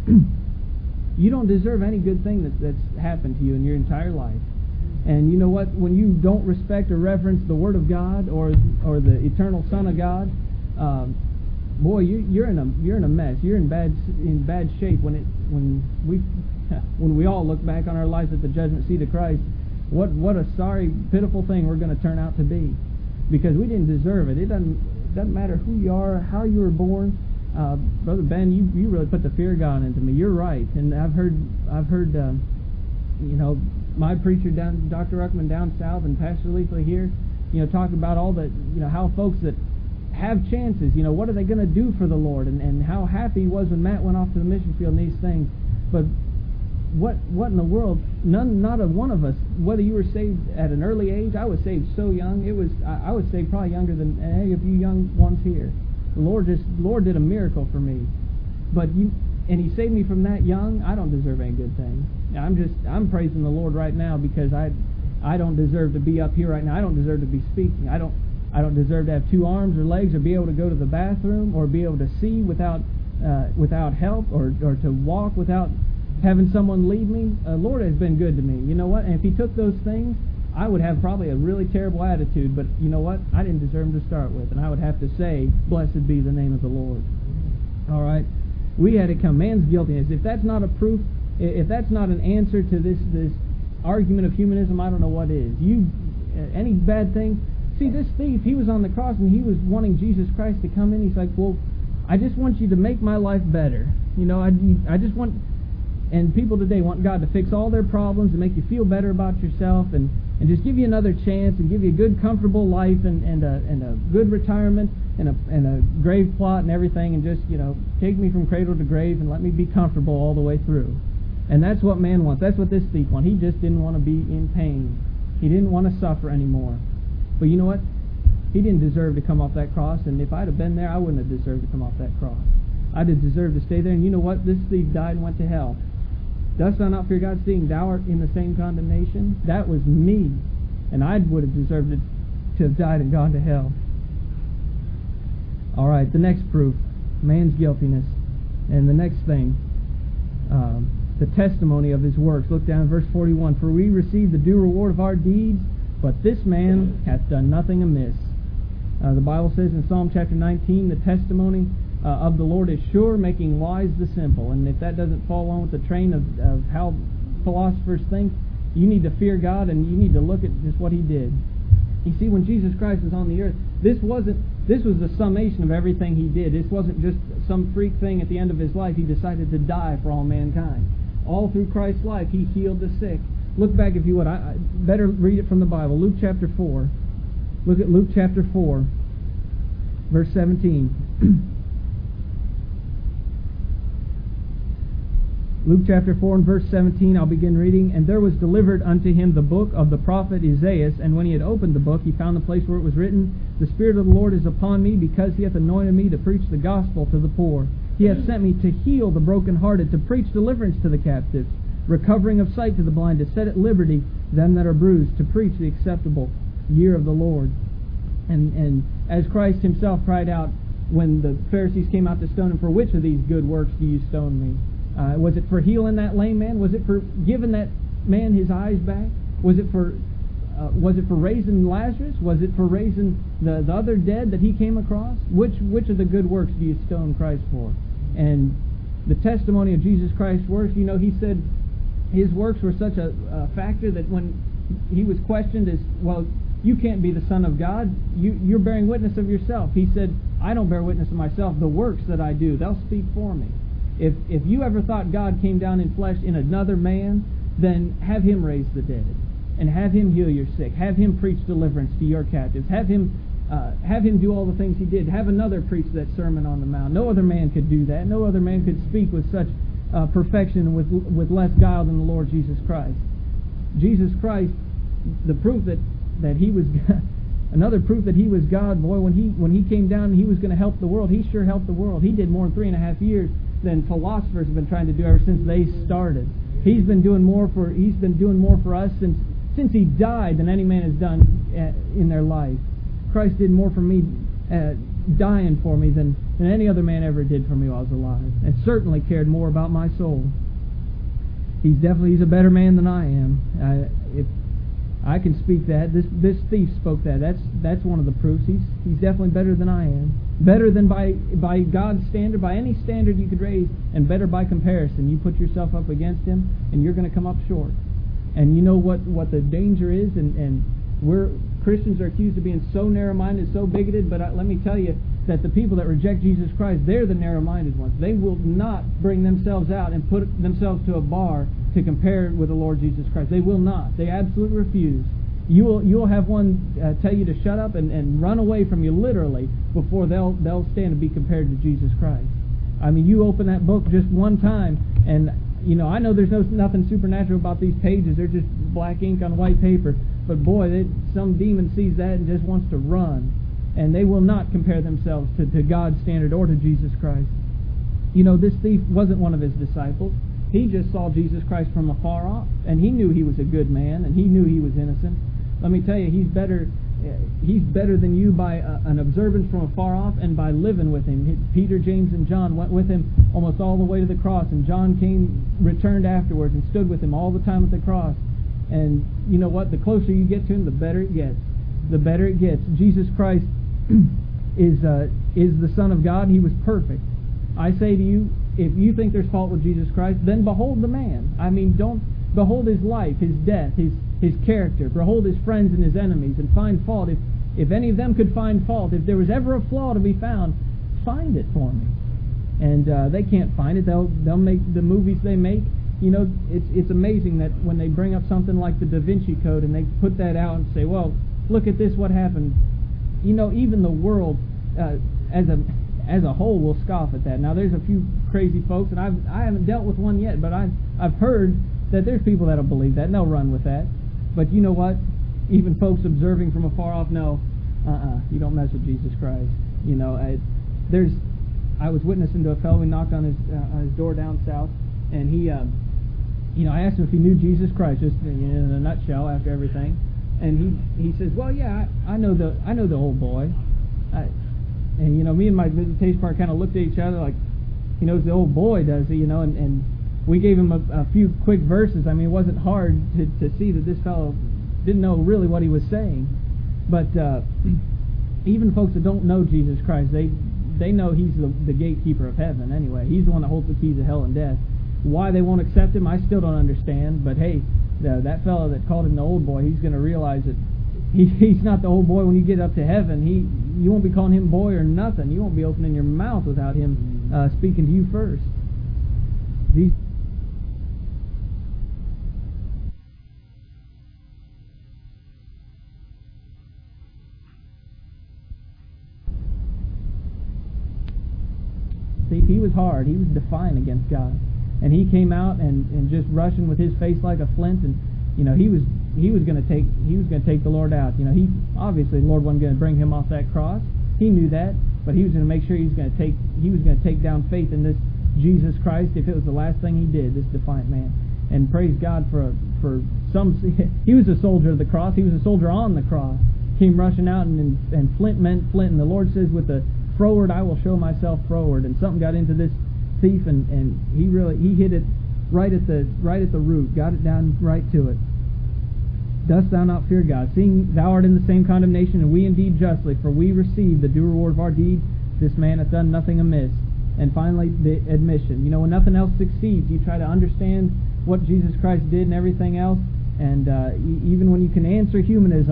um, you don't deserve any good thing that, that's happened to you in your entire life. And you know what? When you don't respect or reverence the Word of God or or the eternal Son of God, um, boy, you, you're in a you're in a mess. You're in bad in bad shape when it when we when we all look back on our lives at the judgment seat of Christ. What what a sorry, pitiful thing we're going to turn out to be, because we didn't deserve it. It doesn't it doesn't matter who you are, how you were born. Uh, Brother Ben, you, you really put the fear of God into me. You're right, and I've heard I've heard uh, you know my preacher down, Doctor Ruckman down south, and Pastor Leafley here, you know, talk about all the you know how folks that have chances, you know, what are they going to do for the Lord, and and how happy he was when Matt went off to the mission field and these things, but. What what in the world? None, not a one of us. Whether you were saved at an early age, I was saved so young. It was I, I was saved probably younger than any of you young ones here. The Lord just Lord did a miracle for me, but you and He saved me from that young. I don't deserve any good thing. I'm just I'm praising the Lord right now because I I don't deserve to be up here right now. I don't deserve to be speaking. I don't I don't deserve to have two arms or legs or be able to go to the bathroom or be able to see without uh, without help or or to walk without having someone lead me. The uh, Lord has been good to me. You know what? And if He took those things, I would have probably a really terrible attitude. But you know what? I didn't deserve Him to start with. And I would have to say, blessed be the name of the Lord. All right? We had to come. Man's guiltiness. If that's not a proof, if that's not an answer to this this argument of humanism, I don't know what is. You, uh, any bad thing? See, this thief, he was on the cross and he was wanting Jesus Christ to come in. He's like, well, I just want you to make my life better. You know, I, I just want... And people today want God to fix all their problems and make you feel better about yourself and, and just give you another chance and give you a good, comfortable life and, and, a, and a good retirement and a, and a grave plot and everything, and just, you know, take me from cradle to grave and let me be comfortable all the way through. And that's what man wants. That's what this thief wants. He just didn't want to be in pain. He didn't want to suffer anymore. But you know what? He didn't deserve to come off that cross, and if I'd have been there, I wouldn't have deserved to come off that cross. I'd have deserved to stay there, and you know what? This thief died and went to hell. Dost thou not fear God, seeing thou art in the same condemnation? That was me, and I would have deserved it to have died and gone to hell. All right, the next proof, man's guiltiness. And the next thing, um, the testimony of his works. Look down at verse forty-one. For we receive the due reward of our deeds, but this man hath done nothing amiss. Uh, the Bible says in Psalm chapter nineteen, the testimony Uh, of the Lord is sure, making wise the simple. And if that doesn't fall on with the train of, of how philosophers think, you need to fear God and you need to look at just what He did. You see, when Jesus Christ was on the earth, this wasn't this was the summation of everything He did. This wasn't just some freak thing at the end of His life. He decided to die for all mankind. All through Christ's life, He healed the sick. Look back, if you would. I, I better read it from the Bible. Luke chapter four. Look at Luke chapter four, verse seventeen. Luke chapter four and verse seventeen, I'll begin reading. And there was delivered unto him the book of the prophet Isaiah, and when he had opened the book, he found the place where it was written, The Spirit of the Lord is upon me, because He hath anointed me to preach the gospel to the poor. He hath sent me to heal the brokenhearted, to preach deliverance to the captives, recovering of sight to the blind, to set at liberty them that are bruised, to preach the acceptable year of the Lord. And, and as Christ Himself cried out when the Pharisees came out to stone Him, for which of these good works do you stone me? Uh, was it for healing that lame man? Was it for giving that man his eyes back? Was it for uh, was it for raising Lazarus? Was it for raising the, the other dead that He came across? Which which of the good works do you stone Christ for? And the testimony of Jesus Christ's works, you know, He said His works were such a, a factor that when He was questioned as, well, you can't be the Son of God. You, you're bearing witness of yourself. He said, I don't bear witness of myself. The works that I do, they'll speak for me. If, if you ever thought God came down in flesh in another man, then have him raise the dead, and have him heal your sick. Have him preach deliverance to your captives. Have him uh, have him do all the things he did. Have another preach that Sermon on the Mount. No other man could do that. No other man could speak with such uh, perfection and with, with less guile than the Lord Jesus Christ. Jesus Christ, the proof that, that he was God, another proof that he was God, boy, when he when he came down and he was going to help the world, he sure helped the world. He did more in three and a half years than philosophers have been trying to do ever since they started. He's been doing more for he's been doing more for us since since he died than any man has done in their life. Christ did more for me, uh, dying for me, than, than any other man ever did for me while I was alive, and certainly cared more about my soul. He's definitely he's a better man than I am. Uh, if I can speak that, this this thief spoke that. That's that's one of the proofs. He's he's definitely better than I am. Better than by by God's standard, by any standard you could raise, and better by comparison. You put yourself up against him, and you're going to come up short. And you know what, what the danger is, and, and we're Christians are accused of being so narrow-minded, so bigoted, but I, let me tell you that the people that reject Jesus Christ, they're the narrow-minded ones. They will not bring themselves out and put themselves to a bar to compare with the Lord Jesus Christ. They will not. They absolutely refuse. You will you'll have one uh, tell you to shut up and, and run away from you literally before they'll they'll stand to be compared to Jesus Christ. I mean, you open that book just one time, and you know I know there's no nothing supernatural about these pages. They're just black ink on white paper. But boy, they, some demon sees that and just wants to run, and they will not compare themselves to, to God's standard or to Jesus Christ. You know, this thief wasn't one of his disciples. He just saw Jesus Christ from afar off, and he knew he was a good man, and he knew he was innocent. Let me tell you, he's better he's better than you by uh, an observance from afar off and by living with him. Peter, James, and John went with him almost all the way to the cross, and John came, returned afterwards, and stood with him all the time at the cross. And you know what? The closer you get to him, the better it gets. The better it gets. Jesus Christ is uh, is the Son of God. He was perfect. I say to you, if you think there's fault with Jesus Christ, then behold the man. I mean, don't behold his life, his death, his his character. Behold his friends and his enemies, and find fault. If if any of them could find fault, if there was ever a flaw to be found, find it for me. And uh, they can't find it. They'll they'll make the movies they make. You know, it's it's amazing that when they bring up something like the Da Vinci Code and they put that out and say, well, look at this, what happened. You know, even the world uh, as a as a whole will scoff at that. Now, there's a few crazy folks, and I've I haven't dealt with one yet, but I've I've heard that there's people that'll believe that and they'll run with that. But you know what? Even folks observing from afar off know, uh-uh, you don't mess with Jesus Christ. You know, I, there's I was witnessing to a fellow who knocked on his uh, on his door down south, and he. Uh, You know, I asked him if he knew Jesus Christ, just in a nutshell, after everything, and he he says, "Well, yeah, I, I know the I know the old boy," I, and you know, me and my visitation partner kind of looked at each other like, he knows the old boy, does he? You know, and, and we gave him a, a few quick verses. I mean, it wasn't hard to to see that this fellow didn't know really what he was saying, but uh, even folks that don't know Jesus Christ, they they know he's the, the gatekeeper of heaven. Anyway, he's the one that holds the keys of hell and death. Why they won't accept him, I still don't understand. But hey, the, that fellow that called him the old boy, he's going to realize that he, he's not the old boy when you get up to heaven. He, you won't be calling him boy or nothing. You won't be opening your mouth without him uh, speaking to you first. These See, he was hard. He was defiant against God. And he came out and, and just rushing with his face like a flint, and you know he was he was going to take he was going to take the Lord out. You know he obviously the Lord wasn't going to bring him off that cross. He knew that, but he was going to make sure he was going to take he was going to take down faith in this Jesus Christ if it was the last thing he did. This defiant man, and praise God for for some. He was a soldier of the cross. He was a soldier on the cross. Came rushing out, and and, and flint meant flint. And the Lord says, with the froward I will show myself froward. And something got into this thief, and, and he really he hit it right at the right at the root, got it down right to it. Dost thou not fear God, seeing thou art in the same condemnation, and we indeed justly, for we receive the due reward of our deeds. This man hath done nothing amiss. And finally, the admission. You know, when nothing else succeeds, you try to understand what Jesus Christ did and everything else. And uh, e- even when you can answer humanism,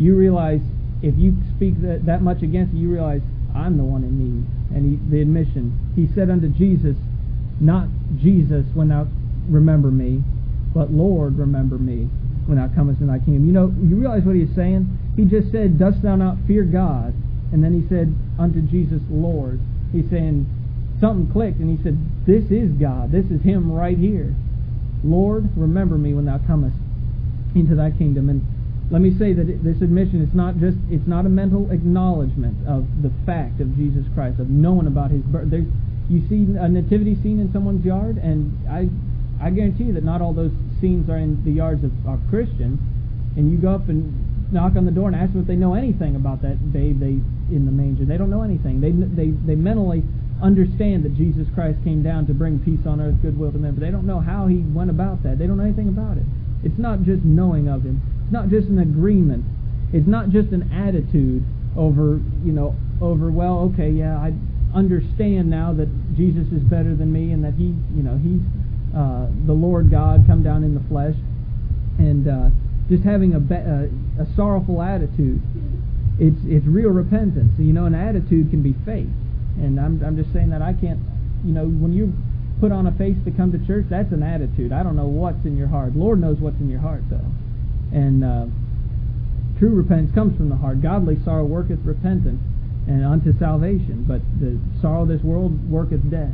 you realize if you speak that, that much against it, you realize I'm the one in need. And he, the admission, he said unto Jesus, not Jesus, when thou remember me, but Lord, remember me when thou comest in thy kingdom. You know, you realize what he's saying? He just said, dost thou not fear God? And then he said unto Jesus, Lord. He's saying, something clicked, and he said, this is God. This is him right here. Lord, remember me when thou comest into thy kingdom. And let me say that it, this admission is not just, it's not a mental acknowledgement of the fact of Jesus Christ, of knowing about his birth. There's, you see a nativity scene in someone's yard, and I I guarantee you that not all those scenes are in the yards of, of Christians, and you go up and knock on the door and ask them if they know anything about that babe they in the manger. They don't know anything. They they they mentally understand that Jesus Christ came down to bring peace on earth, goodwill to men, but they don't know how he went about that. They don't know anything about it. It's not just knowing of him. It's not just an agreement. It's not just an attitude over, you know, over, well, okay, yeah, I understand now that Jesus is better than me and that he, you know, he's uh, the Lord God come down in the flesh, and uh, just having a, be- a, a sorrowful attitude. It's it's real repentance. You know, an attitude can be fake. And I'm I'm just saying that I can't, you know, when you put on a face to come to church, that's an attitude. I don't know what's in your heart. Lord knows what's in your heart, though. And uh, true repentance comes from the heart. Godly sorrow worketh repentance, and unto salvation. But the sorrow of this world worketh death.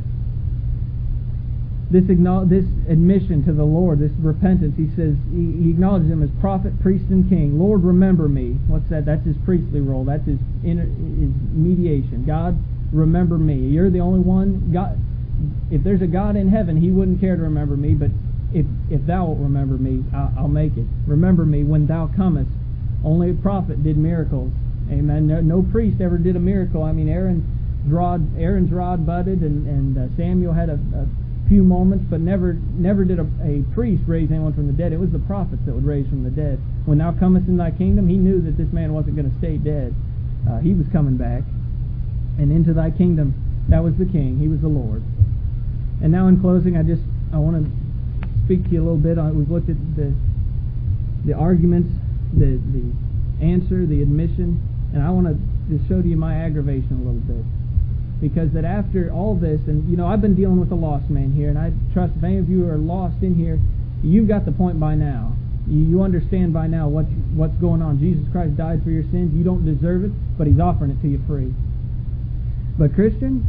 This acknowledge, this admission to the Lord, this repentance, he says, he, he acknowledges him as prophet, priest, and king. Lord, remember me. What's that? That's his priestly role. That's his inner, his mediation. God, remember me. You're the only one. God, if there's a God in heaven, he wouldn't care to remember me, but if if thou wilt remember me, I'll, I'll make it. Remember me when thou comest. Only a prophet did miracles. Amen. No, no priest ever did a miracle. I mean, Aaron's rod, Aaron's rod budded, and, and uh, Samuel had a, a few moments, but never never did a, a priest raise anyone from the dead. It was the prophets that would raise from the dead. When thou comest in thy kingdom, he knew that this man wasn't going to stay dead. Uh, he was coming back. And into thy kingdom, that was the king. He was the Lord. And now in closing, I just I want to speak to you a little bit. I, we've looked at the the arguments, the the answer, the admission, and I want to just show to you my aggravation a little bit. Because that after all this, and you know, I've been dealing with a lost man here, and I trust if any of you are lost in here, you've got the point by now. You, you understand by now what what's going on. Jesus Christ died for your sins. You don't deserve it, but he's offering it to you free. But Christian,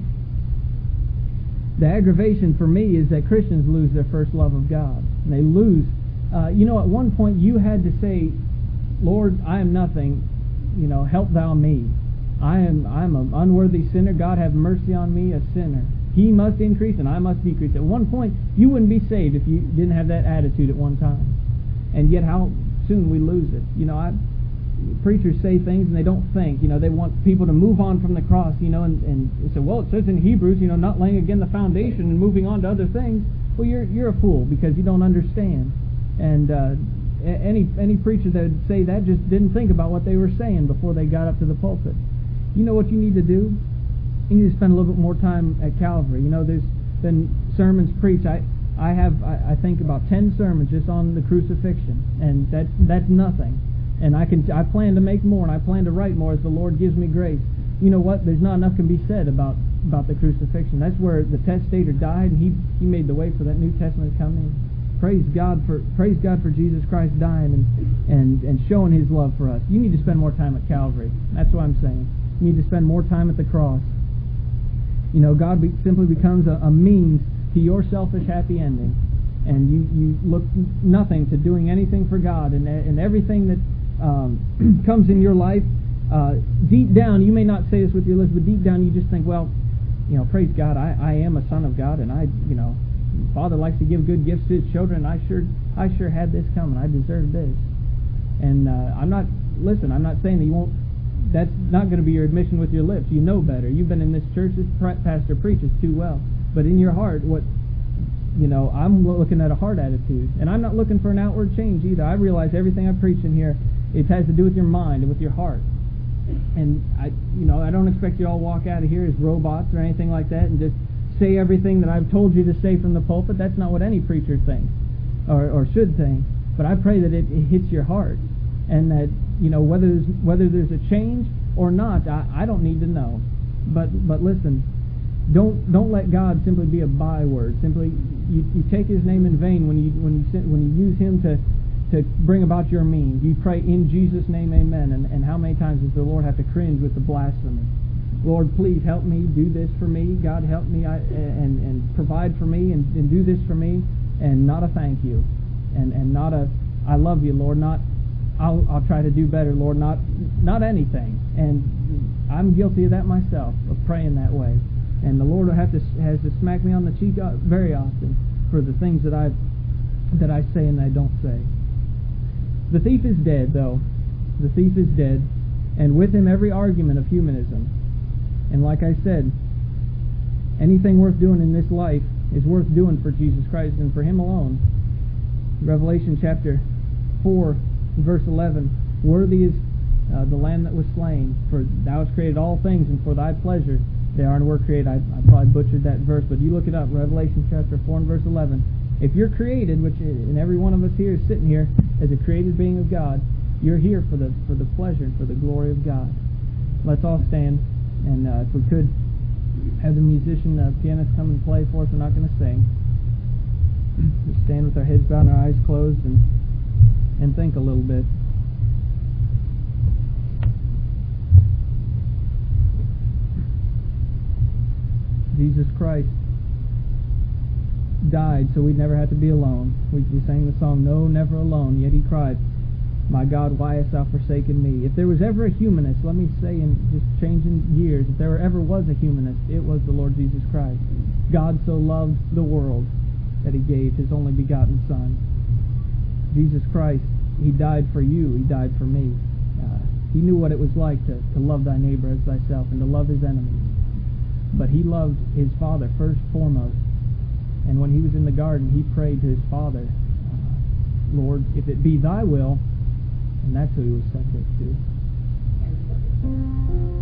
the aggravation for me is that Christians lose their first love of God. And they lose, uh, you know, at one point you had to say, Lord, I am nothing, you know, help thou me. I am I'm an unworthy sinner. God have mercy on me, a sinner. He must increase and I must decrease. At one point, you wouldn't be saved if you didn't have that attitude at one time. And yet how soon we lose it. You know, I... preachers say things and they don't think. You know, they want people to move on from the cross, you know, and, and they say, well, it says in Hebrews, you know, not laying again the foundation and moving on to other things. Well, you're you're a fool because you don't understand. And uh, any any preacher that would say that just didn't think about what they were saying before they got up to the pulpit. You know what you need to do? You need to spend a little bit more time at Calvary. You know, there's been sermons preached. I I have I, I think about ten sermons just on the crucifixion, and that that's nothing. And I can I plan to make more, and I plan to write more as the Lord gives me grace. You know what? There's not enough can be said about about the crucifixion. That's where the testator died, and he he made the way for that New Testament to come in. Praise God for praise God for Jesus Christ dying and and and showing His love for us. You need to spend more time at Calvary. That's what I'm saying. You need to spend more time at the cross. You know, God be, simply becomes a, a means to your selfish happy ending, and you you look nothing to doing anything for God, and and everything that Um, comes in your life, uh, deep down, you may not say this with your lips, but deep down you just think, well, you know, praise God, I, I am a son of God, and I, you know, Father likes to give good gifts to His children, and I sure, I sure had this coming, I deserve this. And uh, I'm not, listen, I'm not saying that you won't, that's not going to be your admission with your lips. You know better. You've been in this church, this pastor preaches too well. But in your heart, what, you know, I'm looking at a heart attitude, and I'm not looking for an outward change either. I realize everything I preach in here, it has to do with your mind and with your heart. And I, you know, I don't expect you all to walk out of here as robots or anything like that and just say everything that I've told you to say from the pulpit. That's not what any preacher thinks or, or should think. But I pray that it, it hits your heart, and that you know, whether there's, whether there's a change or not, I, I don't need to know. But but listen, don't don't let God simply be a byword. Simply, you, you take His name in vain when you when you when you use Him to to bring about your means. You pray in Jesus' name, amen. And and how many times does the Lord have to cringe with the blasphemy? Lord, please help me, do this for me. God, help me I, and and provide for me and, and do this for me. And not a thank you, and and not a I love you, Lord. Not I'll I'll try to do better, Lord. Not not anything. And I'm guilty of that myself, of praying that way. And the Lord will have to has to smack me on the cheek very often for the things that I that I say and I don't say. The thief is dead, though. The thief is dead, and with him every argument of humanism. And like I said, anything worth doing in this life is worth doing for Jesus Christ and for Him alone. Revelation chapter four, verse eleven, worthy is uh, the Lamb that was slain, for Thou hast created all things, and for Thy pleasure they are and were created. I, I probably butchered that verse, but you look it up, Revelation chapter four and verse eleven. If you're created, which and every one of us here is sitting here as a created being of God, you're here for the for the pleasure and for the glory of God. Let's all stand, and uh, if we could have the musician, uh, pianist come and play for us. We're not going to sing. Just stand with our heads bowed and our eyes closed and and think a little bit. Jesus Christ died so we'd never have to be alone. We, we sang the song, No, Never Alone, yet He cried, My God, why hast Thou forsaken me? If there was ever a humanist, let me say in just changing years, if there ever was a humanist, it was the Lord Jesus Christ. God so loved the world that He gave His only begotten Son. Jesus Christ, He died for you, He died for me. Uh, he knew what it was like to, to love thy neighbor as thyself and to love his enemies. But He loved His Father first foremost. And when He was in the garden, He prayed to His Father, uh, Lord, if it be Thy will, and that's who He was subject to.